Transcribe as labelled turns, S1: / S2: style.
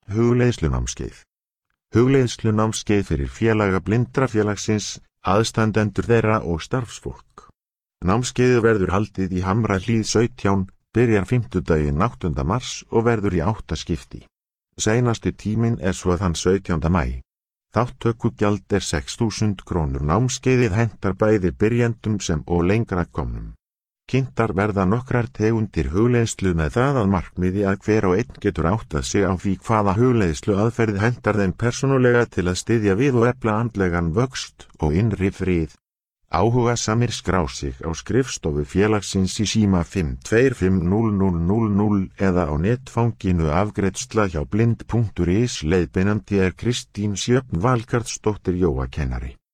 S1: Hugleiðslunámskeið. Hugleiðslunámskeið fyrir félaga Blindrafélagsins, aðstandendur þeirra og starfsfólk. Námskeiðið verður haldið í Hamrahlíð 17, byrjar fimmtudaginn 8. mars og verður í 8 skipti. Seinasti tíminn svo þann 17. maí. Þátttökugjald 6.000 krónur. Námskeiðið hentar bæði byrjendum sem og lengra komnum. Kynntar verða nokkrar tegundir hugleiðslu með það að markmiði að hver og einn getur áttað sig á því hvaða hugleiðslu aðferð hentar þeim persónulega til að styðja við og efla andlegan vöxt og innri frið. Áhugasamir skrá sig á skrifstofu félagsins í síma 5250000 eða á netfanginu afgreiðsla hjá blind.is. Leiðbeinandi Kristín Sjöfn Valgarðsdóttir jógakennari.